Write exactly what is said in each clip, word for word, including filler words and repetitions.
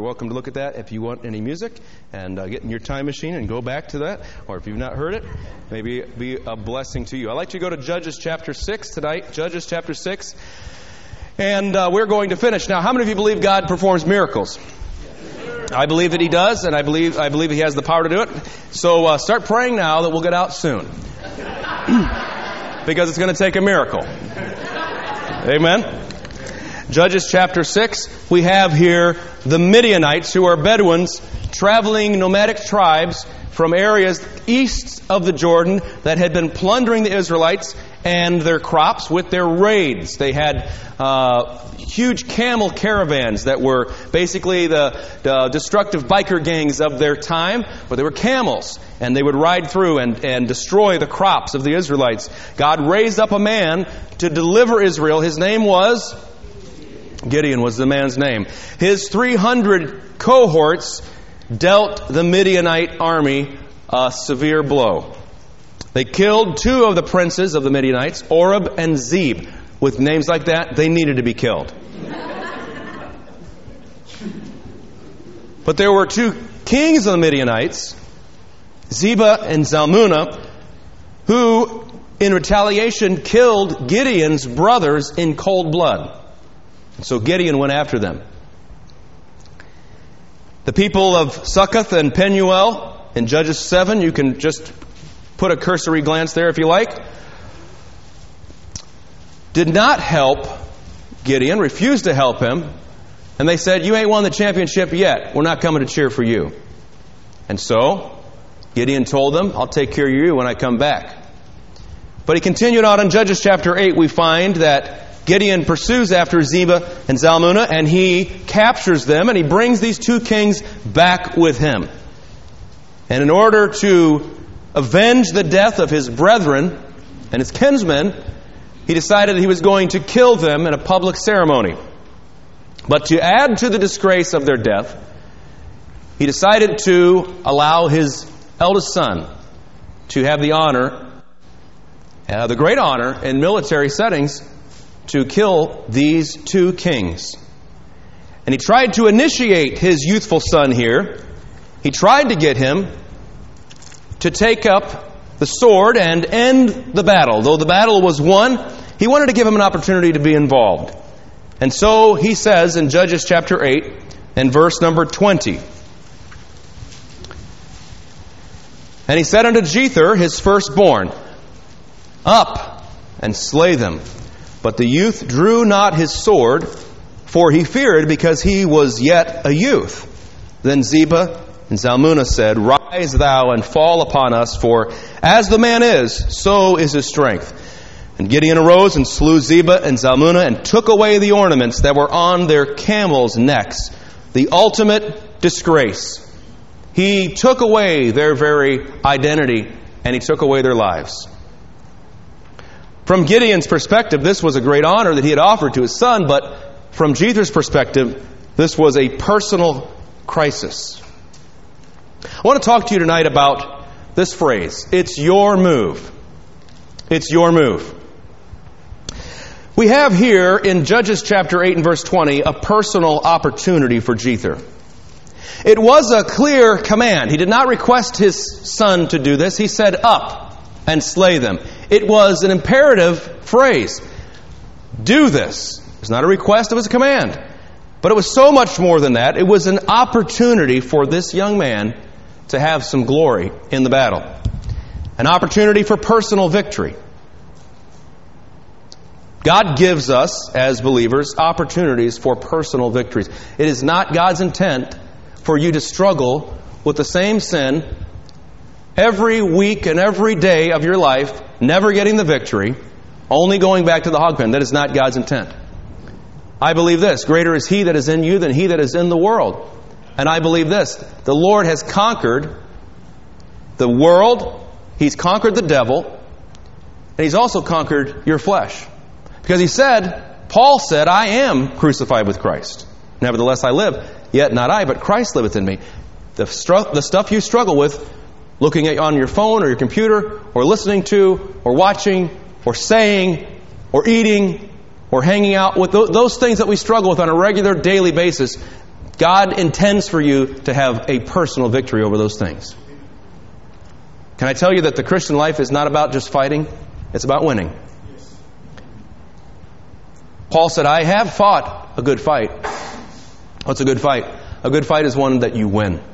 you're welcome to look at that if you want any music and uh, get in your time machine and go back to that. Or if you've not heard it, maybe it be a blessing to you. I'd like to go to Judges chapter six tonight. Judges chapter six. And uh, we're going to finish. Now, how many of you believe God performs miracles? I believe that He does, and I believe I believe He has the power to do it. So uh, start praying now that we'll get out soon. Because it's going to take a miracle. Amen? Judges chapter six, we have here the Midianites, who are Bedouins, traveling nomadic tribes from areas east of the Jordan that had been plundering the Israelites and their crops with their raids. They had uh, huge camel caravans that were basically the, the destructive biker gangs of their time, but they were camels, and they would ride through and, and destroy the crops of the Israelites. God raised up a man to deliver Israel. His name was Gideon, was the man's name. His three hundred cohorts dealt the Midianite army a severe blow. They killed two of the princes of the Midianites, Oreb and Zeb. With names like that, they needed to be killed. But there were two kings of the Midianites, Zebah and Zalmunna, who, in retaliation, killed Gideon's brothers in cold blood. So Gideon went after them. The people of Succoth and Penuel, in Judges seven, you can just put a cursory glance there if you like, did not help Gideon, refused to help him, and they said, "You ain't won the championship yet. We're not coming to cheer for you." And so Gideon told them, "I'll take care of you when I come back." But he continued on in Judges chapter eight. We find that Gideon pursues after Zebah and Zalmunna, and he captures them, and he brings these two kings back with him. And in order to avenge the death of his brethren and his kinsmen, he decided that he was going to kill them in a public ceremony. But to add to the disgrace of their death, he decided to allow his eldest son to have the honor, uh, the great honor in military settings, to kill these two kings. And he tried to initiate his youthful son here. He tried to get him to take up the sword and end the battle. Though the battle was won, he wanted to give him an opportunity to be involved. And so he says in Judges chapter eight and verse number twenty, "And he said unto Jether, his firstborn, Up and slay them. But the youth drew not his sword, for he feared, because he was yet a youth. Then Zebah and Zalmunna said, Rise thou and fall upon us, for as the man is, so is his strength. And Gideon arose and slew Zebah and Zalmunna, and took away the ornaments that were on their camels' necks, the ultimate disgrace. He took away their very identity, and he took away their lives." From Gideon's perspective, this was a great honor that he had offered to his son, but from Jether's perspective, this was a personal crisis. I want to talk to you tonight about this phrase, "It's your move." It's your move. We have here in Judges chapter eight and verse twenty a personal opportunity for Jether. It was a clear command. He did not request his son to do this. He said, "Up and slay them." It was an imperative phrase. Do this. It was not a request, it was a command. But it was so much more than that. It was an opportunity for this young man to have some glory in the battle. An opportunity for personal victory. God gives us, as believers, opportunities for personal victories. It is not God's intent for you to struggle with the same sin every week and every day of your life, never getting the victory, only going back to the hog pen. That is not God's intent. I believe this, greater is He that is in you than he that is in the world. And I believe this, the Lord has conquered the world, He's conquered the devil, and He's also conquered your flesh. Because He said, Paul said, I am crucified with Christ. Nevertheless I live, yet not I, but Christ liveth in me. The, stru- the stuff you struggle with, looking at on your phone or your computer, or listening to, or watching, or saying, or eating, or hanging out with those things that we struggle with on a regular daily basis, God intends for you to have a personal victory over those things. Can I tell you that the Christian life is not about just fighting? It's about winning. Paul said, I have fought a good fight. What's a good fight? A good fight is one that you win.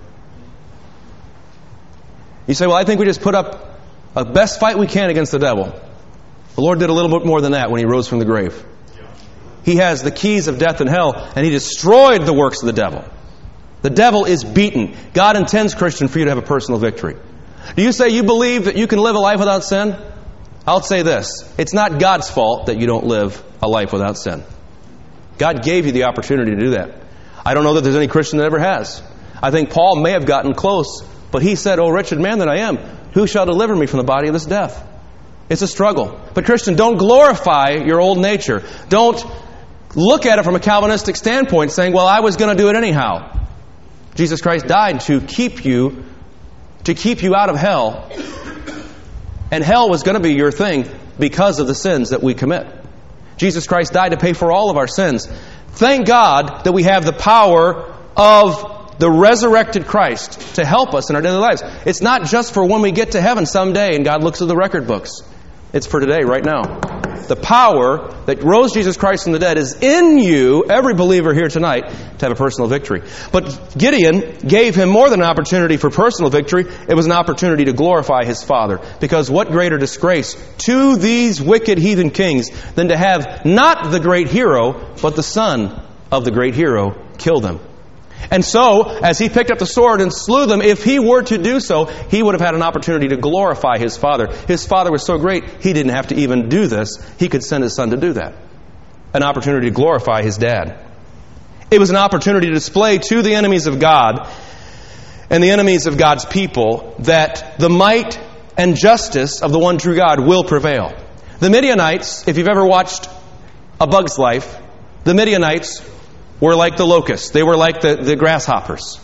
You say, well, I think we just put up a best fight we can against the devil. The Lord did a little bit more than that when He rose from the grave. He has the keys of death and hell, and He destroyed the works of the devil. The devil is beaten. God intends, Christian, for you to have a personal victory. Do you say you believe that you can live a life without sin? I'll say this. It's not God's fault that you don't live a life without sin. God gave you the opportunity to do that. I don't know that there's any Christian that ever has. I think Paul may have gotten close, but he said, "O wretched man that I am, who shall deliver me from the body of this death?" It's a struggle. But Christian, don't glorify your old nature. Don't look at it from a Calvinistic standpoint saying, well, I was going to do it anyhow. Jesus Christ died to keep you, to keep you out of hell. And hell was going to be your thing because of the sins that we commit. Jesus Christ died to pay for all of our sins. Thank God that we have the power of the resurrected Christ to help us in our daily lives. It's not just for when we get to heaven someday and God looks at the record books. It's for today, right now. The power that rose Jesus Christ from the dead is in you, every believer here tonight, to have a personal victory. But Gideon gave him more than an opportunity for personal victory. It was an opportunity to glorify his father. Because what greater disgrace to these wicked heathen kings than to have not the great hero, but the son of the great hero kill them. And so, as he picked up the sword and slew them, if he were to do so, he would have had an opportunity to glorify his father. His father was so great, he didn't have to even do this. He could send his son to do that. An opportunity to glorify his dad. It was an opportunity to display to the enemies of God and the enemies of God's people that the might and justice of the one true God will prevail. The Midianites, if you've ever watched A Bug's Life, the Midianites were like the locusts. They were like the, the grasshoppers.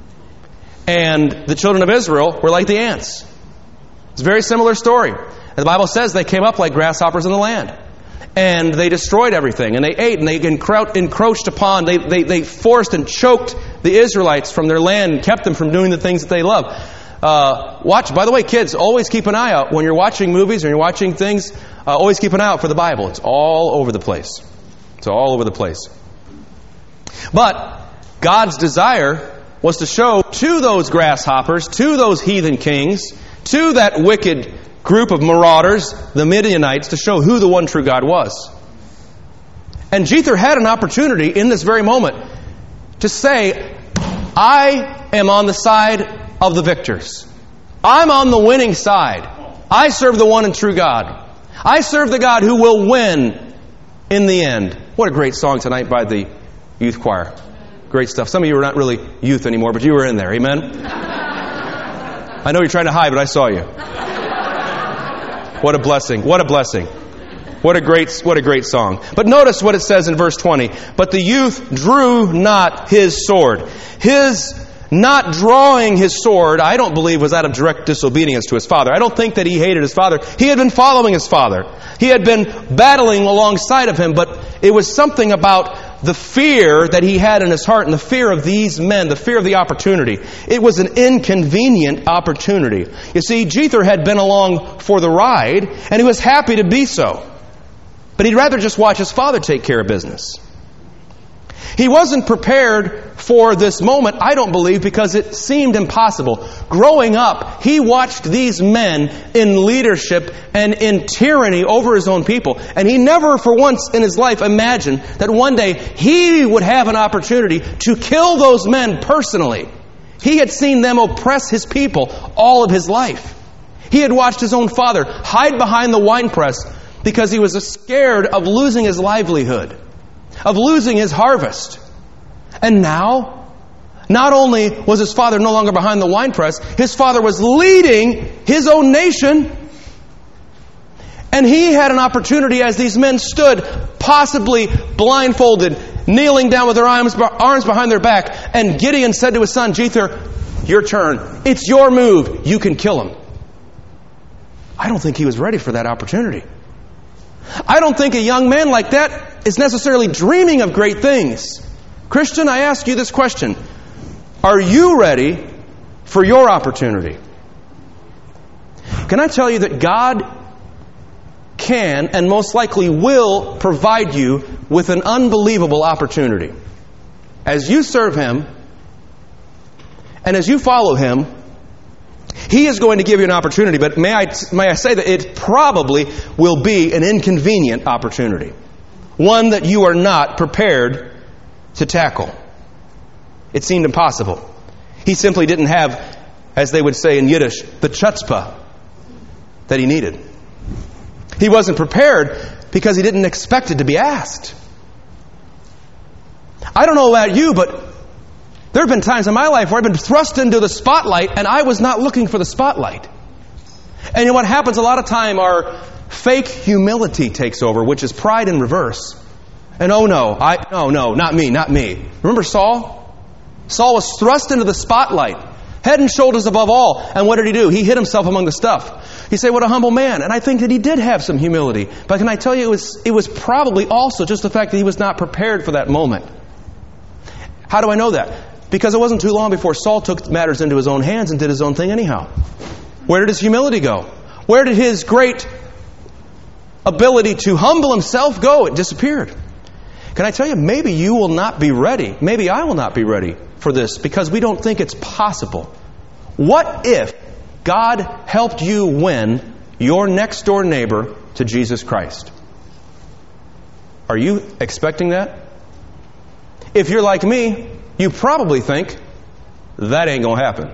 And the children of Israel were like the ants. It's a very similar story. And the Bible says they came up like grasshoppers in the land. And they destroyed everything. And they ate and they encro- encroached upon, they, they, they forced and choked the Israelites from their land and kept them from doing the things that they love. Uh, watch, by the way, kids, always keep an eye out. When you're watching movies or you're watching things, uh, always keep an eye out for the Bible. It's all over the place. It's all over the place. But God's desire was to show to those grasshoppers, to those heathen kings, to that wicked group of marauders, the Midianites, to show who the one true God was. And Jether had an opportunity in this very moment to say, I am on the side of the victors. I'm on the winning side. I serve the one and true God. I serve the God who will win in the end. What a great song tonight by the youth choir. Great stuff. Some of you are not really youth anymore, but you were in there. Amen? I know you're trying to hide, but I saw you. What a blessing. What a blessing. What a great, what a great song. But notice what it says in verse twenty. But the youth drew not his sword. His not drawing his sword, I don't believe, was out of direct disobedience to his father. I don't think that he hated his father. He had been following his father. He had been battling alongside of him, but it was something about the fear that he had in his heart and the fear of these men, the fear of the opportunity. It was an inconvenient opportunity. You see, Jether had been along for the ride, and he was happy to be so. But he'd rather just watch his father take care of business. He wasn't prepared for this moment, I don't believe, because it seemed impossible. Growing up, he watched these men in leadership and in tyranny over his own people. And he never for once in his life imagined that one day he would have an opportunity to kill those men personally. He had seen them oppress his people all of his life. He had watched his own father hide behind the winepress because he was scared of losing his livelihood, of losing his harvest. And now, not only was his father no longer behind the winepress, his father was leading his own nation. And he had an opportunity as these men stood, possibly blindfolded, kneeling down with their arms, arms behind their back. And Gideon said to his son, Jether, your turn. It's your move. You can kill him. I don't think he was ready for that opportunity. I don't think a young man like that is necessarily dreaming of great things. Christian, I ask you this question. Are you ready for your opportunity? Can I tell you that God can and most likely will provide you with an unbelievable opportunity? As you serve Him and as you follow Him, He is going to give you an opportunity, but may I, may I say that it probably will be an inconvenient opportunity. One that you are not prepared to tackle. It seemed impossible. He simply didn't have, as they would say in Yiddish, the chutzpah that he needed. He wasn't prepared because he didn't expect it to be asked. I don't know about you, but there have been times in my life where I've been thrust into the spotlight and I was not looking for the spotlight. And you know what happens a lot of time? Our fake humility takes over, which is pride in reverse. And oh no, I no, no, not me, not me. Remember Saul? Saul was thrust into the spotlight, head and shoulders above all. And what did he do? He hid himself among the stuff. You say, what a humble man. And I think that he did have some humility. But can I tell you, it was, it was probably also just the fact that he was not prepared for that moment. How do I know that? Because it wasn't too long before Saul took matters into his own hands and did his own thing anyhow. Where did his humility go? Where did his great ability to humble himself go? It disappeared. Can I tell you, maybe you will not be ready. Maybe I will not be ready for this because we don't think it's possible. What if God helped you win your next door neighbor to Jesus Christ? Are you expecting that? If you're like me, you probably think, that ain't going to happen.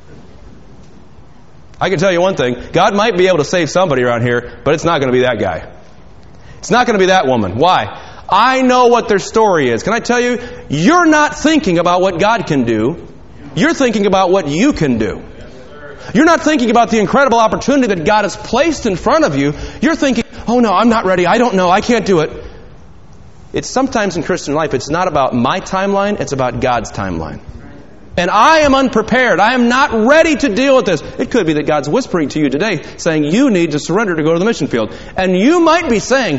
I can tell you one thing. God might be able to save somebody around here, but it's not going to be that guy. It's not going to be that woman. Why? I know what their story is. Can I tell you? You're not thinking about what God can do. You're thinking about what you can do. You're not thinking about the incredible opportunity that God has placed in front of you. You're thinking, oh no, I'm not ready. I don't know. I can't do it. It's sometimes in Christian life, it's not about my timeline. It's about God's timeline. And I am unprepared. I am not ready to deal with this. It could be that God's whispering to you today, saying you need to surrender to go to the mission field. And you might be saying,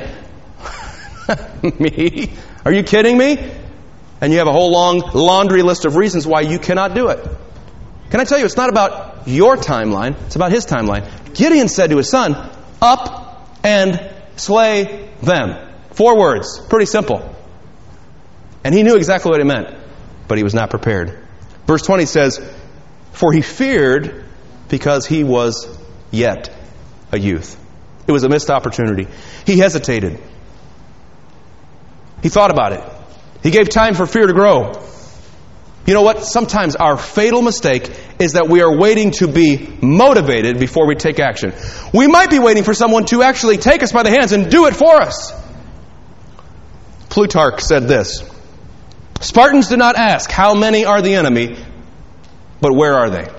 me? Are you kidding me? And you have a whole long laundry list of reasons why you cannot do it. Can I tell you, it's not about your timeline. It's about His timeline. Gideon said to his son, up and slay them. Four words. Pretty simple. And he knew exactly what it meant. But he was not prepared. Verse twenty says, for he feared because he was yet a youth. It was a missed opportunity. He hesitated. He thought about it. He gave time for fear to grow. You know what? Sometimes our fatal mistake is that we are waiting to be motivated before we take action. We might be waiting for someone to actually take us by the hands and do it for us. Plutarch said this, Spartans did not ask, how many are the enemy, but where are they?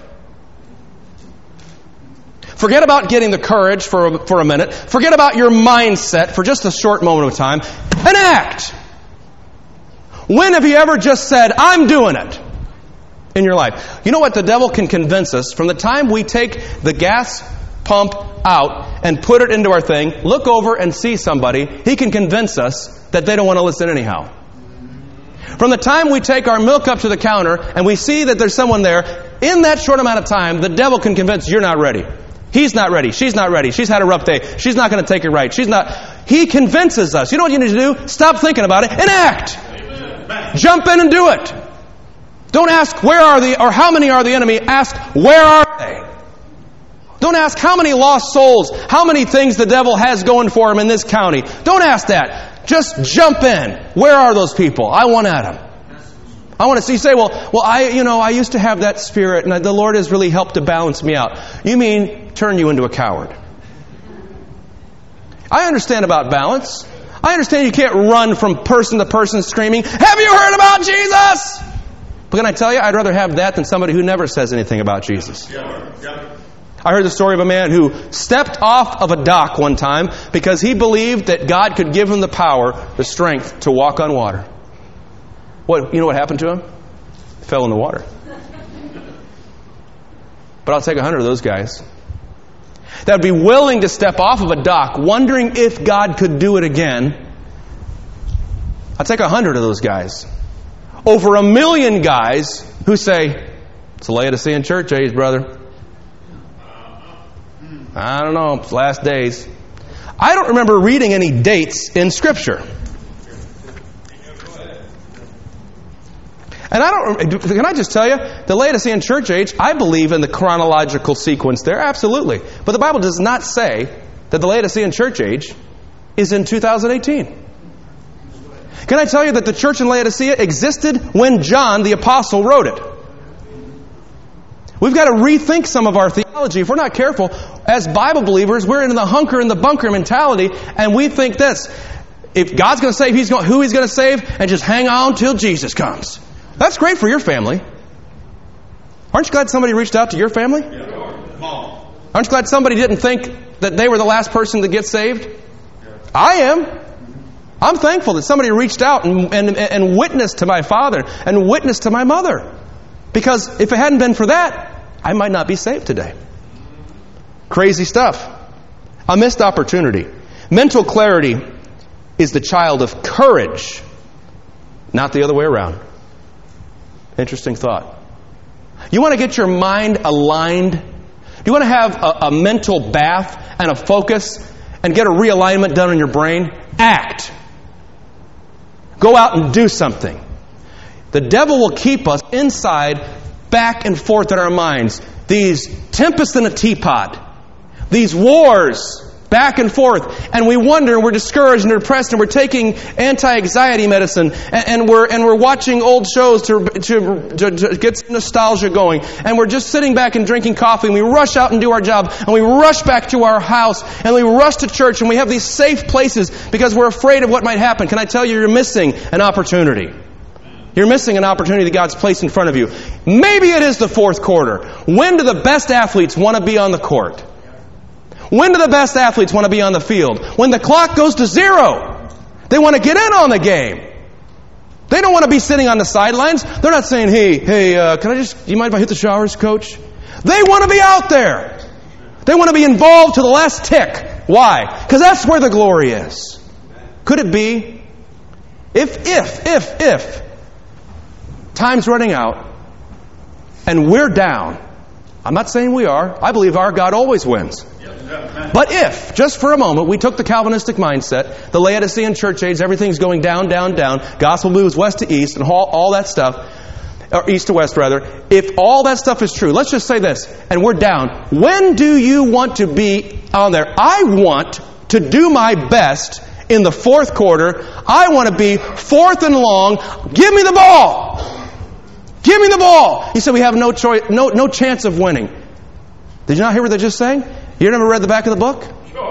Forget about getting the courage for a, for a minute. Forget about your mindset for just a short moment of time and act. When have you ever just said, I'm doing it in your life? You know what? The devil can convince us from the time we take the gas pump out and put it into our thing, look over and see somebody, he can convince us that they don't want to listen anyhow. From the time we take our milk up to the counter and we see that there's someone there, in that short amount of time, the devil can convince you're not ready. He's not ready. She's not ready. She's had a rough day. She's not going to take it right. She's not. He convinces us. You know what you need to do? Stop thinking about it and act. Amen. Jump in and do it. Don't ask where are the or how many are the enemy. Ask where are they. Don't ask how many lost souls, how many things the devil has going for him in this county. Don't ask that. Just jump in. Where are those people? I want at them. I want to see you say, well, well, I, you know, I used to have that spirit, and the Lord has really helped to balance me out. You mean turn you into a coward? I understand about balance. I understand you can't run from person to person screaming, have you heard about Jesus? But can I tell you, I'd rather have that than somebody who never says anything about Jesus. I heard the story of a man who stepped off of a dock one time because he believed that God could give him the power, the strength to walk on water. What, you know what happened to him? He fell in the water. But I'll take a hundred of those guys that would be willing to step off of a dock wondering if God could do it again. I'll take a hundred of those guys over a million guys who say, it's a Laodicean church age, brother. I don't know, it's last days. I don't remember reading any dates in Scripture. And I don't, can I just tell you, the Laodicean church age, I believe in the chronological sequence there, absolutely. But the Bible does not say that the Laodicean church age is in two thousand eighteen. Can I tell you that the church in Laodicea existed when John the Apostle wrote it? We've got to rethink some of our theology. If we're not careful, as Bible believers, we're in the hunker and the bunker mentality, and we think this: if God's going to save, He's going, who He's going to save, and just hang on till Jesus comes. That's great for your family. Aren't you glad somebody reached out to your family? Aren't you glad somebody didn't think that they were the last person to get saved? I am. I'm thankful that somebody reached out and, and, and witnessed to my father and witnessed to my mother. Because if it hadn't been for that, I might not be saved today. Crazy stuff. A missed opportunity. Mental clarity is the child of courage, not the other way around. Interesting thought. You want to get your mind aligned? Do you want to have a, a mental bath and a focus and get a realignment done in your brain? Act. Go out and do something. The devil will keep us inside, back and forth in our minds. These tempests in a teapot. These wars, back and forth. And we wonder, and we're discouraged and depressed, and we're taking anti-anxiety medicine, and, and we're and we're watching old shows to, to, to, to get some nostalgia going. And we're just sitting back and drinking coffee, and we rush out and do our job, and we rush back to our house, and we rush to church, and we have these safe places because we're afraid of what might happen. Can I tell you, you're missing an opportunity. You're missing an opportunity that God's placed in front of you. Maybe it is the fourth quarter. When do the best athletes want to be on the court? When do the best athletes want to be on the field? When the clock goes to zero. They want to get in on the game. They don't want to be sitting on the sidelines. They're not saying, hey, hey, uh, can I just, do you mind if I hit the showers, coach? They want to be out there. They want to be involved to the last tick. Why? Because that's where the glory is. Could it be, if, if, if, if, time's running out, and we're down. I'm not saying we are. I believe our God always wins. But if, just for a moment, we took the Calvinistic mindset, the Laodicean church age, everything's going down, down, down, gospel moves west to east, and all, all that stuff, or east to west rather, if all that stuff is true, let's just say this, and we're down, when do you want to be on there? I want to do my best in the fourth quarter. I want to be fourth and long. Give me the ball. Give me the ball. He said we have no choice, no, no chance of winning. Did you not hear what they just sang? You never read the back of the book?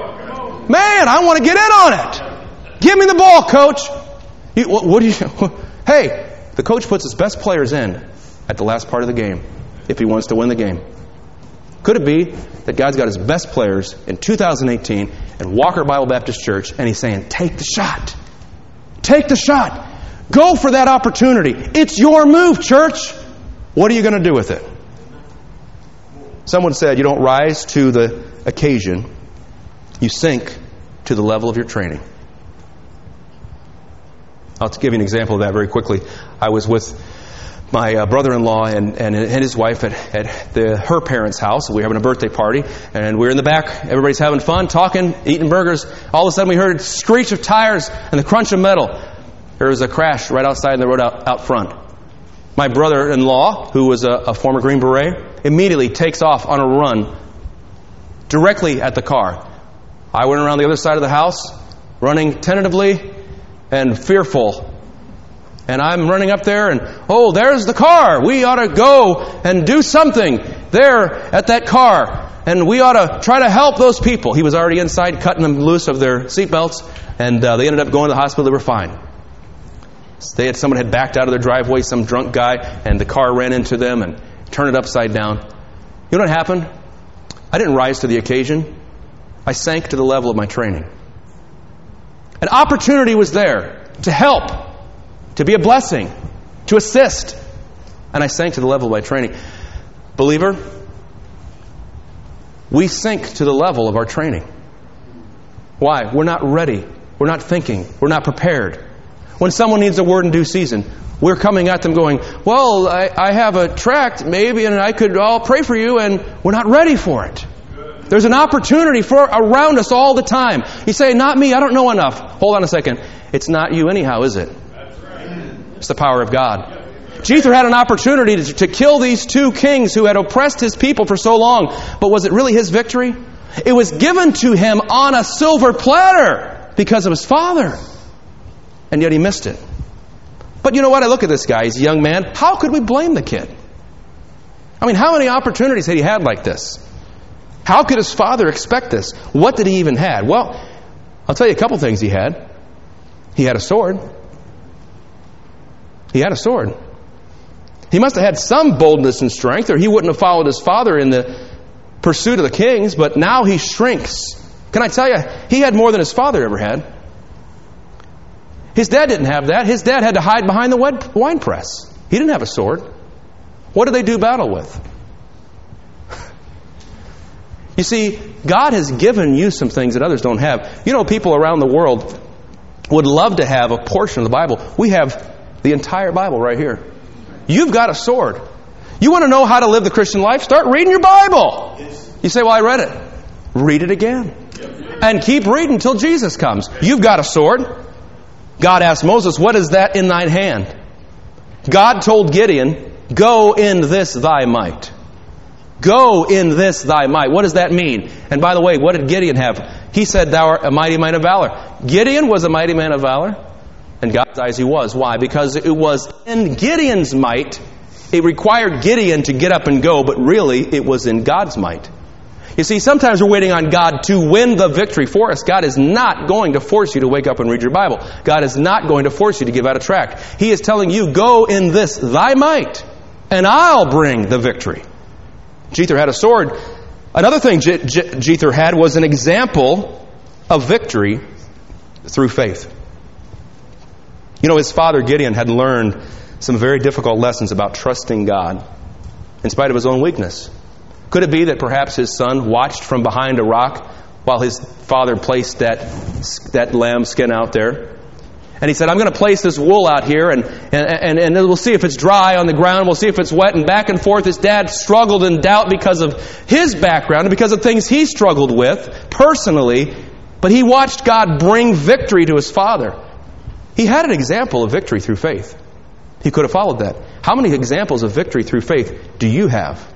Man, I want to get in on it. Give me the ball, coach. You, what, what do you? Hey, the coach puts his best players in at the last part of the game if he wants to win the game. Could it be that God's got his best players in two thousand eighteen in Walker Bible Baptist Church, and he's saying, take the shot. Take the shot. Go for that opportunity. It's your move, church. What are you going to do with it? Someone said you don't rise to the occasion, you sink to the level of your training. I'll give you an example of that very quickly. I was with my uh, brother-in-law and, and, and his wife at, at the, her parents' house. We were having a birthday party, and we were in the back. Everybody's having fun, talking, eating burgers. All of a sudden we heard a screech of tires and the crunch of metal. There was a crash right outside in the road out, out front. My brother-in-law, who was a, a former Green Beret, immediately takes off on a run directly at the car. I went around the other side of the house, running tentatively and fearful. And I'm running up there and, oh, there's the car. We ought to go and do something there at that car. And we ought to try to help those people. He was already inside cutting them loose of their seatbelts. And uh, they ended up going to the hospital. They were fine. They had someone had backed out of their driveway, some drunk guy, and the car ran into them and turned it upside down. You know what happened? I didn't rise to the occasion. I sank to the level of my training. An opportunity was there to help, to be a blessing, to assist. And I sank to the level of my training. Believer, we sink to the level of our training. Why? We're not ready. We're not thinking. We're not prepared. When someone needs a word in due season, we're coming at them going, well, I, I have a tract maybe, and I could I'll pray for you, and we're not ready for it. There's an opportunity for around us all the time. You say, not me, I don't know enough. Hold on a second. It's not you anyhow, is it? It's the power of God. Jether had an opportunity to, to kill these two kings who had oppressed his people for so long. But was it really his victory? It was given to him on a silver platter because of his father. And yet he missed it. But you know what? I look at this guy. He's a young man. How could we blame the kid? I mean, how many opportunities had he had like this? How could his father expect this? What did he even have? Well, I'll tell you a couple things he had. He had a sword. He had a sword. He must have had some boldness and strength, or he wouldn't have followed his father in the pursuit of the kings, but now he shrinks. Can I tell you, he had more than his father ever had. His dad didn't have that. His dad had to hide behind the wine press. He didn't have a sword. What did they do battle with? You see, God has given you some things that others don't have. You know, people around the world would love to have a portion of the Bible. We have the entire Bible right here. You've got a sword. You want to know how to live the Christian life? Start reading your Bible. You say, well, I read it. Read it again. And keep reading until Jesus comes. You've got a sword. God asked Moses, what is that in thine hand? God told Gideon, go in this thy might. Go in this thy might. What does that mean? And by the way, what did Gideon have? He said, thou art a mighty man of valor. Gideon was a mighty man of valor. In God's eyes he was. Why? Because it was in Gideon's might. It required Gideon to get up and go, but really it was in God's might. You see, sometimes we're waiting on God to win the victory for us. God is not going to force you to wake up and read your Bible. God is not going to force you to give out a tract. He is telling you, go in this thy might, and I'll bring the victory. Jether had a sword. Another thing Je- Je- Jether had was an example of victory through faith. You know, his father Gideon had learned some very difficult lessons about trusting God in spite of his own weakness. Could it be that perhaps his son watched from behind a rock while his father placed that, that lamb skin out there? And he said, I'm going to place this wool out here, and, and, and, and we'll see if it's dry on the ground. We'll see if it's wet. And back and forth, his dad struggled in doubt because of his background and because of things he struggled with personally. But he watched God bring victory to his father. He had an example of victory through faith. He could have followed that. How many examples of victory through faith do you have?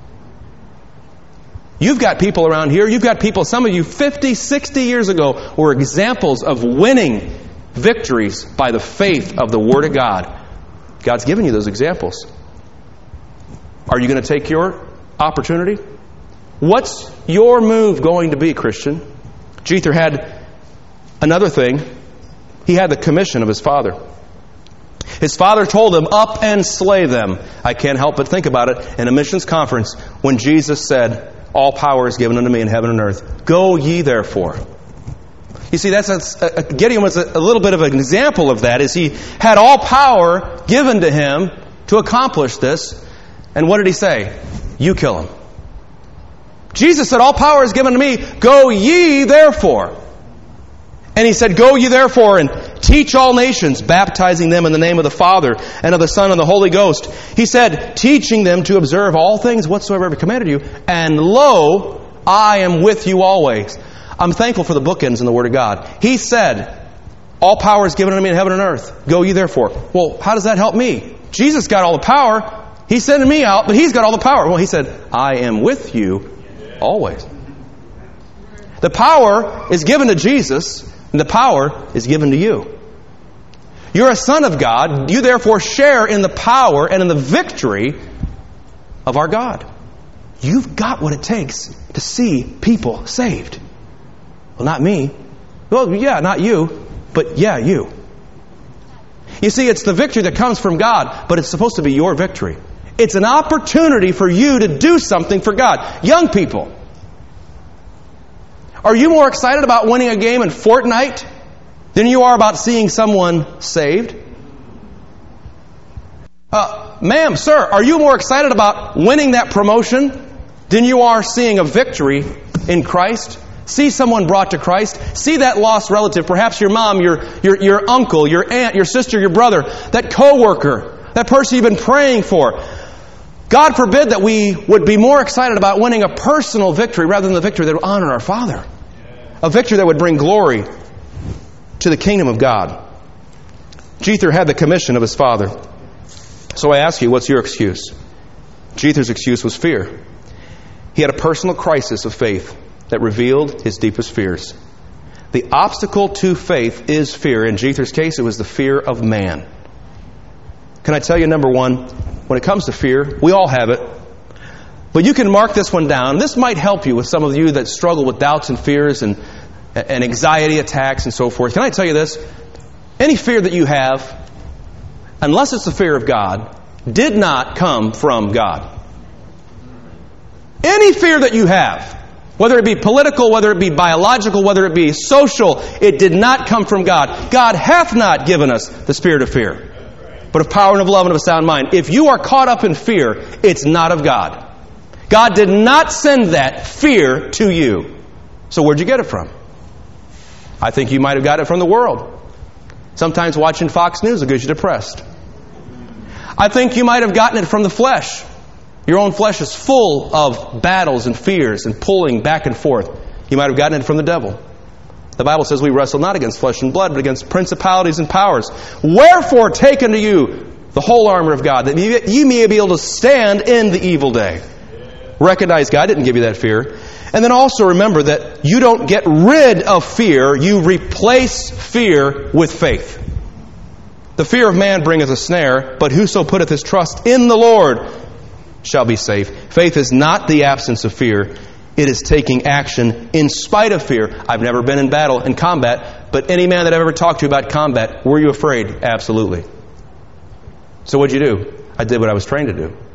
You've got people around here, you've got people, some of you fifty, sixty years ago were examples of winning victories by the faith of the Word of God. God's given you those examples. Are you going to take your opportunity? What's your move going to be, Christian? Jether had another thing. He had the commission of his father. His father told him, up and slay them. I can't help but think about it in a missions conference when Jesus said, all power is given unto me in heaven and earth. Go ye therefore. You see, that's a, a, Gideon was a, a little bit of an example of that, as he had all power given to him to accomplish this. And what did he say? You kill him. Jesus said, all power is given to me. Go ye therefore. And he said, go ye therefore and teach all nations, baptizing them in the name of the Father and of the Son and the Holy Ghost. He said, teaching them to observe all things whatsoever I have commanded you. And lo, I am with you always. I'm thankful for the bookends in the Word of God. He said, all power is given unto me in heaven and earth. Go ye therefore. Well, how does that help me? Jesus got all the power. He's sending me out, but He's got all the power. Well, He said, I am with you always. The power is given to Jesus, and the power is given to you. You're a son of God. You therefore share in the power and in the victory of our God. You've got what it takes to see people saved. Well, not me. Well, yeah, not you. But yeah, you. You see, it's the victory that comes from God, but it's supposed to be your victory. It's an opportunity for you to do something for God. Young people, are you more excited about winning a game in Fortnite than you are about seeing someone saved? Uh, ma'am, sir, are you more excited about winning that promotion than you are seeing a victory in Christ? See someone brought to Christ. See that lost relative, perhaps your mom, your, your, your uncle, your aunt, your sister, your brother, that coworker, that person you've been praying for. God forbid that we would be more excited about winning a personal victory rather than the victory that would honor our Father. A victory that would bring glory to the kingdom of God. Jether had the commission of his father. So I ask you, what's your excuse? Jether's excuse was fear. He had a personal crisis of faith that revealed his deepest fears. The obstacle to faith is fear. In Jether's case, it was the fear of man. Can I tell you, number one, when it comes to fear, we all have it. But you can mark this one down. This might help you with some of you that struggle with doubts and fears and, and anxiety attacks and so forth. Can I tell you this? Any fear that you have, unless it's the fear of God, did not come from God. Any fear that you have, whether it be political, whether it be biological, whether it be social, it did not come from God. God hath not given us the spirit of fear, but of power and of love and of a sound mind. If you are caught up in fear, it's not of God. God did not send that fear to you. So where'd you get it from? I think you might have got it from the world. Sometimes watching Fox News will get you depressed. I think you might have gotten it from the flesh. Your own flesh is full of battles and fears and pulling back and forth. You might have gotten it from the devil. The Bible says we wrestle not against flesh and blood, but against principalities and powers. Wherefore take unto you the whole armor of God, that ye may be able to stand in the evil day. Recognize God didn't give you that fear. And then also remember that you don't get rid of fear, you replace fear with faith. The fear of man bringeth a snare, but whoso putteth his trust in the Lord shall be safe. Faith is not the absence of fear. It is taking action in spite of fear. I've never been in battle, in combat, but any man that I've ever talked to about combat, were you afraid? Absolutely. So what'd you do? I did what I was trained to do.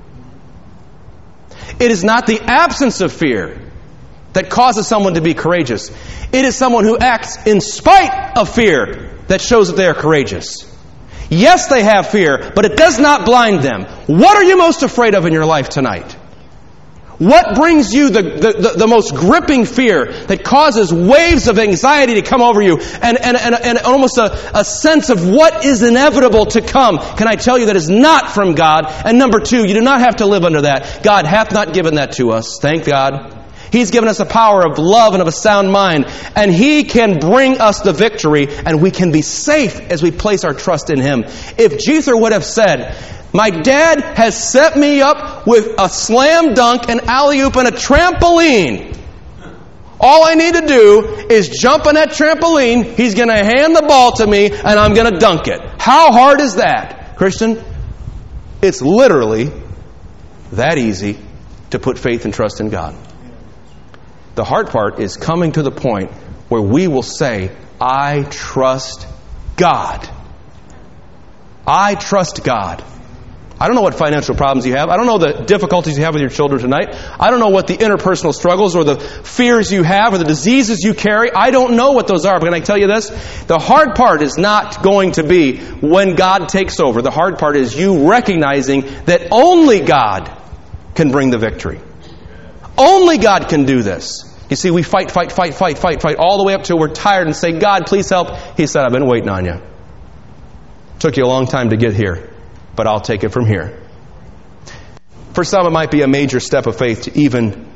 It is not the absence of fear that causes someone to be courageous. It is someone who acts in spite of fear that shows that they are courageous. Yes, they have fear, but it does not blind them. What are you most afraid of in your life tonight? What brings you the, the, the, the most gripping fear that causes waves of anxiety to come over you and, and, and, and almost a, a sense of what is inevitable to come? Can I tell you that is not from God? And number two, you do not have to live under that. God hath not given that to us. Thank God. He's given us a power of love and of a sound mind. And He can bring us the victory, and we can be safe as we place our trust in Him. If Jether would have said, my dad has set me up with a slam dunk, an alley-oop, and a trampoline. All I need to do is jump on that trampoline, he's going to hand the ball to me, and I'm going to dunk it. How hard is that? Christian, it's literally that easy to put faith and trust in God. The hard part is coming to the point where we will say, I trust God. I trust God. I don't know what financial problems you have. I don't know the difficulties you have with your children tonight. I don't know what the interpersonal struggles or the fears you have or the diseases you carry. I don't know what those are. But can I tell you this? The hard part is not going to be when God takes over. The hard part is you recognizing that only God can bring the victory. Only God can do this. You see, we fight, fight, fight, fight, fight, fight, all the way up till we're tired and say, God, please help. He said, I've been waiting on you. Took you a long time to get here, but I'll take it from here. For some, it might be a major step of faith to even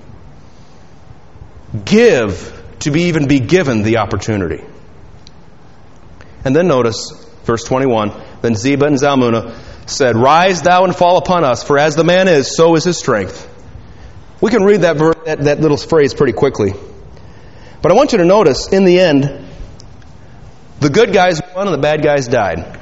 give, to be even be given the opportunity. And then notice, verse twenty-one, then Zebah and Zalmunna said, rise thou and fall upon us, for as the man is, so is his strength. We can read that, ver- that, that little phrase pretty quickly. But I want you to notice, in the end, the good guys won and the bad guys died.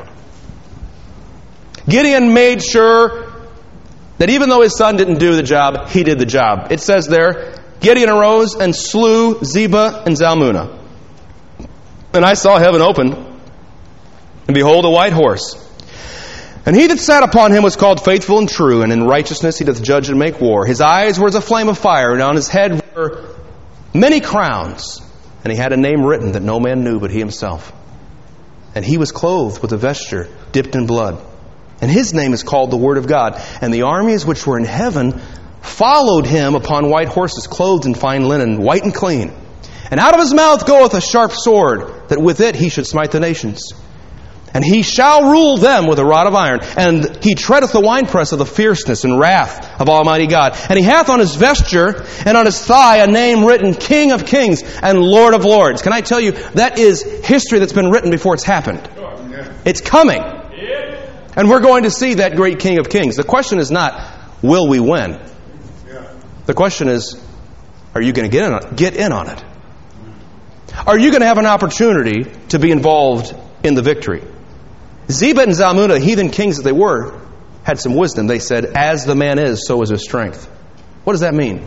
Gideon made sure that even though his son didn't do the job, he did the job. It says there, Gideon arose and slew Zebah and Zalmunna. And I saw heaven open, and behold, a white horse. And he that sat upon him was called Faithful and True, and in righteousness he doth judge and make war. His eyes were as a flame of fire, and on his head were many crowns. And he had a name written that no man knew but he himself. And he was clothed with a vesture dipped in blood. And his name is called the Word of God. And the armies which were in heaven followed him upon white horses, clothed in fine linen, white and clean. And out of his mouth goeth a sharp sword, that with it he should smite the nations. And he shall rule them with a rod of iron. And he treadeth the winepress of the fierceness and wrath of Almighty God. And he hath on his vesture and on his thigh a name written, King of Kings and Lord of Lords. Can I tell you, that is history that's been written before it's happened. It's coming. And we're going to see that great King of Kings. The question is not, will we win? The question is, are you going to get in on, get in on it? Are you going to have an opportunity to be involved in the victory? Zebah and Zalmunna, heathen kings that they were, had some wisdom. They said, as the man is, so is his strength. What does that mean?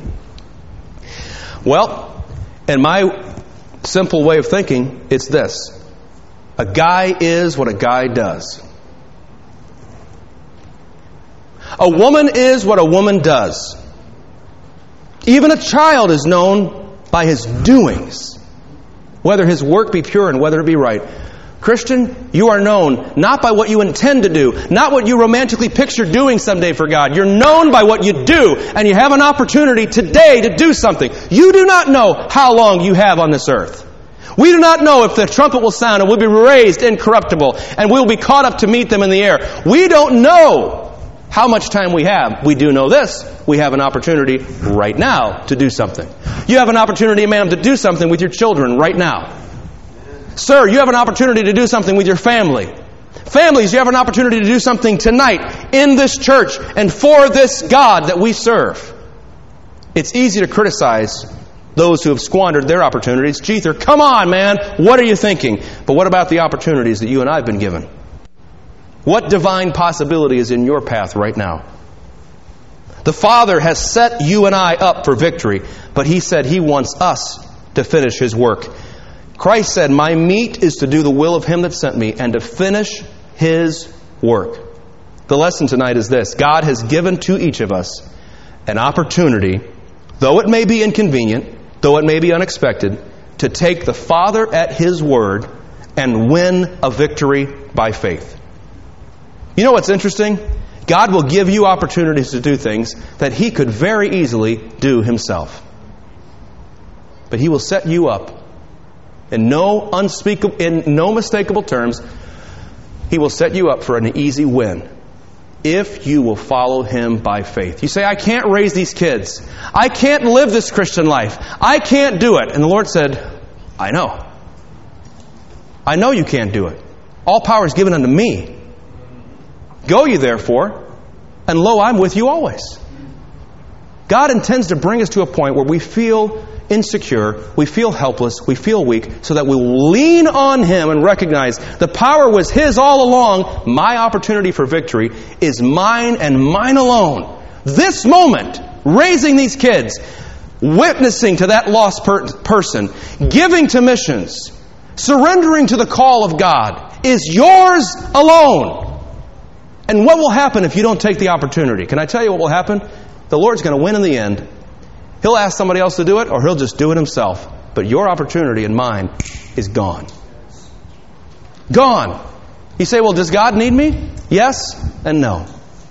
Well, in my simple way of thinking, it's this. A guy is what a guy does. A woman is what a woman does. Even a child is known by his doings, whether his work be pure and whether it be right. Christian, you are known not by what you intend to do, not what you romantically picture doing someday for God. You're known by what you do, and you have an opportunity today to do something. You do not know how long you have on this earth. We do not know if the trumpet will sound and we'll be raised incorruptible and we'll be caught up to meet them in the air. We don't know how much time we have. We do know this. We have an opportunity right now to do something. You have an opportunity, ma'am, to do something with your children right now. Sir, you have an opportunity to do something with your family. Families, you have an opportunity to do something tonight in this church and for this God that we serve. It's easy to criticize those who have squandered their opportunities. Jether, come on, man. What are you thinking? But what about the opportunities that you and I have been given? What divine possibility is in your path right now? The Father has set you and I up for victory, but He said He wants us to finish His work. Christ said, my meat is to do the will of Him that sent me and to finish His work. The lesson tonight is this. God has given to each of us an opportunity, though it may be inconvenient, though it may be unexpected, to take the Father at His word and win a victory by faith. You know what's interesting? God will give you opportunities to do things that He could very easily do Himself. But He will set you up in no unspeakable, in no mistakable terms. He will set you up for an easy win if you will follow Him by faith. You say, I can't raise these kids. I can't live this Christian life. I can't do it. And the Lord said, I know. I know you can't do it. All power is given unto me. Go ye therefore, and lo, I'm with you always. God intends to bring us to a point where we feel insecure, we feel helpless, we feel weak, so that we will lean on Him and recognize the power was His all along. My opportunity for victory is mine and mine alone. This moment, raising these kids, witnessing to that lost per- person, giving to missions, surrendering to the call of God, is yours alone. And what will happen if you don't take the opportunity? Can I tell you what will happen? The Lord's going to win in the end. He'll ask somebody else to do it, or He'll just do it Himself. But your opportunity and mine is gone. Gone. You say, well, does God need me? Yes and no.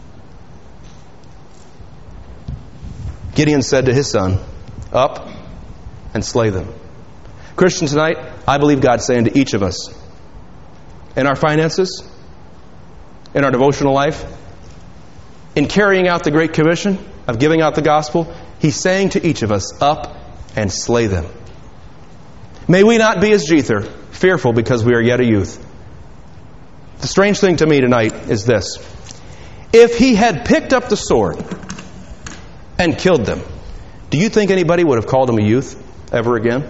Gideon said to his son, up and slay them. Christian, tonight, I believe God's saying to each of us, in our finances, in our devotional life, in carrying out the Great Commission of giving out the gospel, He's saying to each of us, up and slay them. May we not be as Jether, fearful because we are yet a youth. The strange thing to me tonight is this. If he had picked up the sword and killed them, do you think anybody would have called him a youth ever again?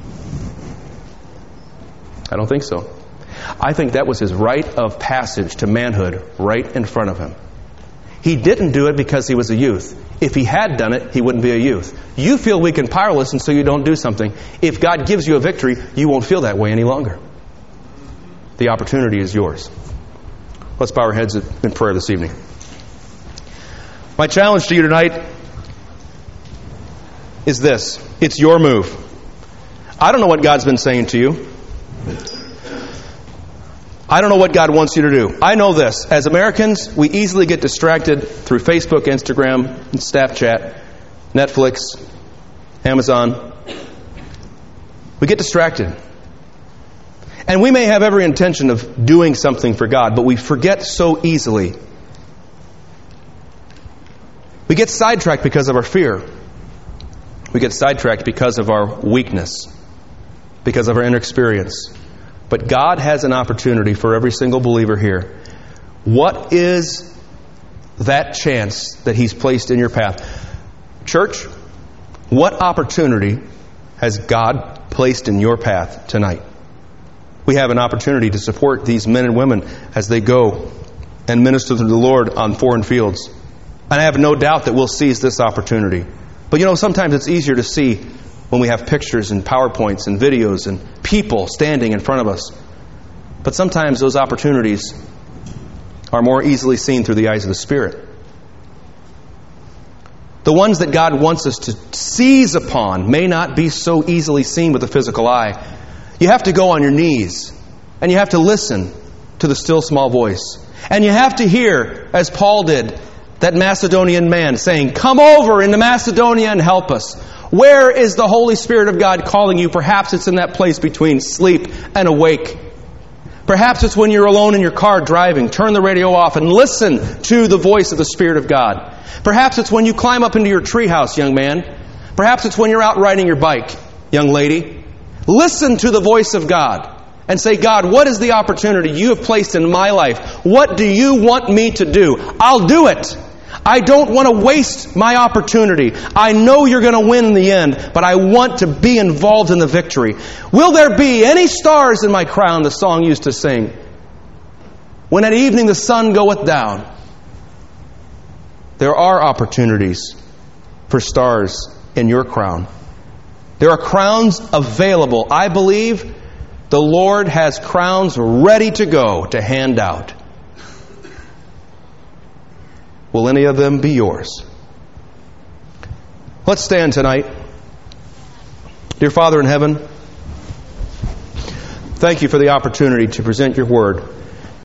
I don't think so. I think that was his rite of passage to manhood right in front of him. He didn't do it because he was a youth. If he had done it, he wouldn't be a youth. You feel weak and powerless, and so you don't do something. If God gives you a victory, you won't feel that way any longer. The opportunity is yours. Let's bow our heads in prayer this evening. My challenge to you tonight is this. It's your move. I don't know what God's been saying to you. I don't know what God wants you to do. I know this. As Americans, we easily get distracted through Facebook, Instagram, Snapchat, Netflix, Amazon. We get distracted. And we may have every intention of doing something for God, but we forget so easily. We get sidetracked because of our fear. We get sidetracked because of our weakness, because of our inexperience. But God has an opportunity for every single believer here. What is that chance that He's placed in your path? Church, what opportunity has God placed in your path tonight? We have an opportunity to support these men and women as they go and minister to the Lord on foreign fields. And I have no doubt that we'll seize this opportunity. But you know, sometimes it's easier to see when we have pictures and PowerPoints and videos and people standing in front of us. But sometimes those opportunities are more easily seen through the eyes of the Spirit. The ones that God wants us to seize upon may not be so easily seen with the physical eye. You have to go on your knees, and you have to listen to the still small voice. And you have to hear, as Paul did, that Macedonian man saying, "Come over into Macedonia and help us." Where is the Holy Spirit of God calling you? Perhaps it's in that place between sleep and awake. Perhaps it's when you're alone in your car driving. Turn the radio off and listen to the voice of the Spirit of God. Perhaps it's when you climb up into your treehouse, young man. Perhaps it's when you're out riding your bike, young lady. Listen to the voice of God and say, "God, what is the opportunity you have placed in my life? What do you want me to do? I'll do it. I don't want to waste my opportunity. I know you're going to win in the end, but I want to be involved in the victory. Will there be any stars in my crown?" the song used to sing. When at evening the sun goeth down. There are opportunities for stars in your crown. There are crowns available. I believe the Lord has crowns ready to go to hand out. Will any of them be yours? Let's stand tonight. Dear Father in heaven, thank you for the opportunity to present your word.